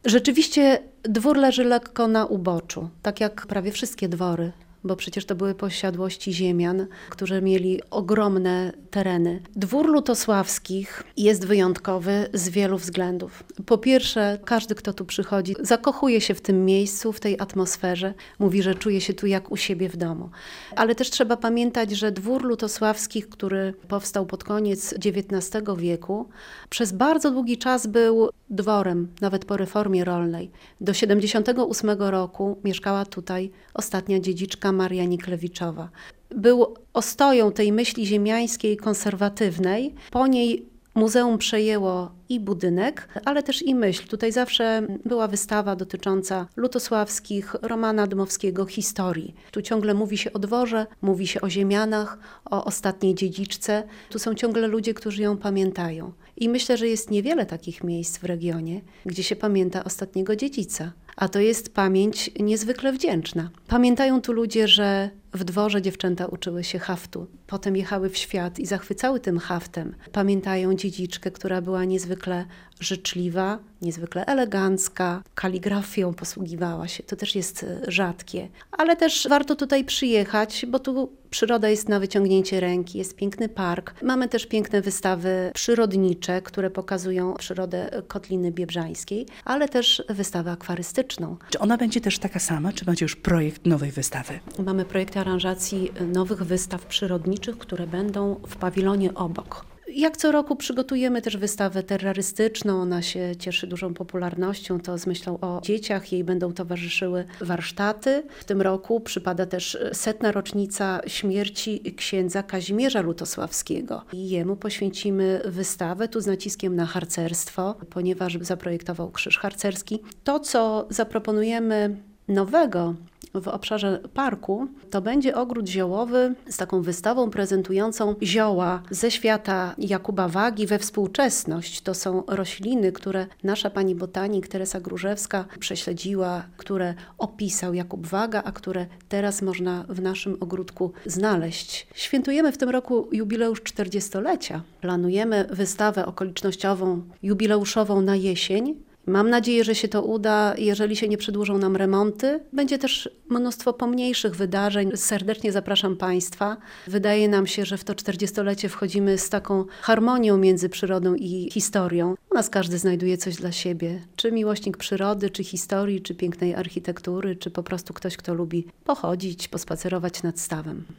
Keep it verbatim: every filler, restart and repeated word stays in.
Rzeczywiście dwór leży lekko na uboczu, tak jak prawie wszystkie dwory, bo przecież to były posiadłości ziemian, którzy mieli ogromne tereny. Dwór Lutosławskich jest wyjątkowy z wielu względów. Po pierwsze, każdy, kto tu przychodzi, zakochuje się w tym miejscu, w tej atmosferze. Mówi, że czuje się tu jak u siebie w domu. Ale też trzeba pamiętać, że dwór Lutosławskich, który powstał pod koniec dziewiętnastego wieku, przez bardzo długi czas był dworem, nawet po reformie rolnej. Do siedemdziesiątego ósmego roku mieszkała tutaj ostatnia dziedziczka Maria Niklewiczowa. Był ostoją tej myśli ziemiańskiej, konserwatywnej. Po niej muzeum przejęło i budynek, ale też i myśl. Tutaj zawsze była wystawa dotycząca Lutosławskich, Romana Dmowskiego, historii. Tu ciągle mówi się o dworze, mówi się o ziemianach, o ostatniej dziedziczce. Tu są ciągle ludzie, którzy ją pamiętają. I myślę, że jest niewiele takich miejsc w regionie, gdzie się pamięta ostatniego dziedzica. A to jest pamięć niezwykle wdzięczna. Pamiętają tu ludzie, że w dworze dziewczęta uczyły się haftu. Potem jechały w świat i zachwycały tym haftem. Pamiętają dziedziczkę, która była niezwykle życzliwa, niezwykle elegancka, kaligrafią posługiwała się. To też jest rzadkie. Ale też warto tutaj przyjechać, bo tu przyroda jest na wyciągnięcie ręki, jest piękny park. Mamy też piękne wystawy przyrodnicze, które pokazują przyrodę Kotliny Biebrzańskiej, ale też wystawę akwarystyczną. Czy ona będzie też taka sama, czy będzie już projekt nowej wystawy? Mamy projekt aranżacji nowych wystaw przyrodniczych, które będą w pawilonie obok. Jak co roku przygotujemy też wystawę terrorystyczną, ona się cieszy dużą popularnością, to z myślą o dzieciach, jej będą towarzyszyły warsztaty. W tym roku przypada też setna rocznica śmierci księdza Kazimierza Lutosławskiego i jemu poświęcimy wystawę, tu z naciskiem na harcerstwo, ponieważ zaprojektował krzyż harcerski. To, co zaproponujemy nowego w obszarze parku, to będzie ogród ziołowy z taką wystawą prezentującą zioła ze świata Jakuba Wagi we współczesność. To są rośliny, które nasza pani botanik Teresa Grużewska prześledziła, które opisał Jakub Waga, a które teraz można w naszym ogródku znaleźć. Świętujemy w tym roku jubileusz czterdziestolecia. Planujemy wystawę okolicznościową, jubileuszową na jesień. Mam nadzieję, że się to uda, jeżeli się nie przedłużą nam remonty. Będzie też mnóstwo pomniejszych wydarzeń. Serdecznie zapraszam Państwa. Wydaje nam się, że w to czterdziestolecie wchodzimy z taką harmonią między przyrodą i historią. U nas każdy znajduje coś dla siebie. Czy miłośnik przyrody, czy historii, czy pięknej architektury, czy po prostu ktoś, kto lubi pochodzić, pospacerować nad stawem.